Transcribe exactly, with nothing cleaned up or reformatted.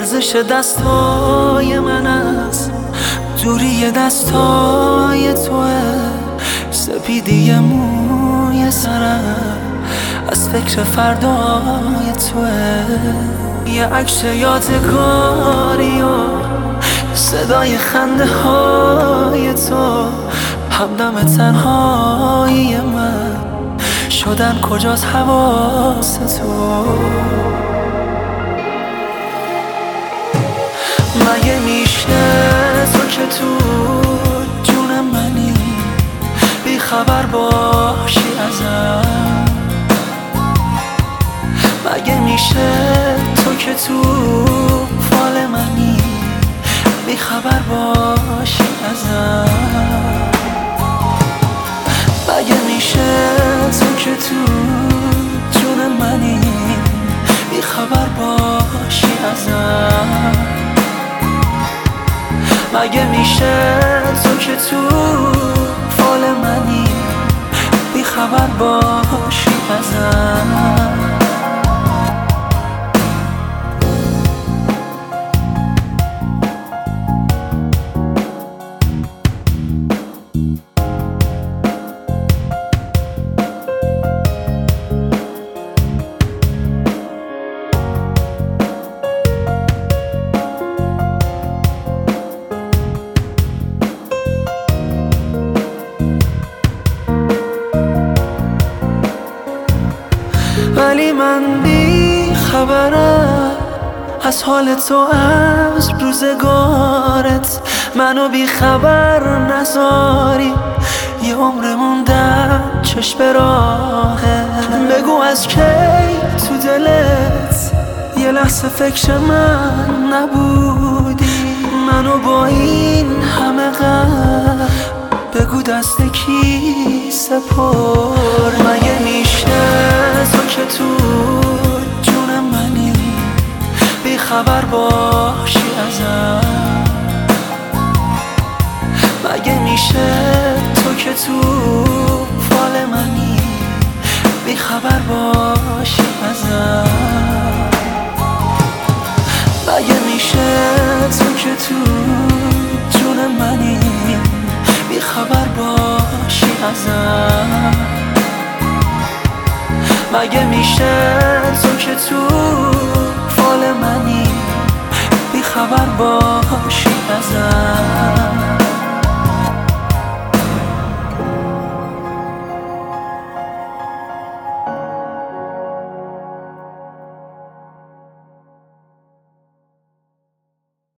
لرزش دستای من است، دوری دستای توه، سپیدی موی سرم از فکر فردای توه. یه عکس یادگاری و صدای خنده های تو، همدم تنهایی من شدن کجاست حواس تو. مگه میشه تو که تو جون منی بی خبر باشی ازم؟ مگه میشه تو که تو فال منی بی خبر باشی ازم؟ مگه میشه تو که تو جون منی بی خبر باشی ازم؟ مگه میشه تو که تو فال منی بی خبر باشی ازم؟ ولی من بی خبرم از حال تو، از روزگارت منو بی خبر نذاری. یه عمر موندم چشم به راهت، بگو از کی تو دلت یه لحظه فکر من نبودی؟ منو با این همه غم بگو دست کی سپرد؟ مگه میشه تو که تو جون منی بی خبر باشی ازم؟ مگه میشه تو که تو فال منی بی خبر باشی ازم؟ مگه میشه تو که تو جون منی بی خبر باشی ازم؟ مگه میشه تو که تو فال منی بی خبر باشی ازم؟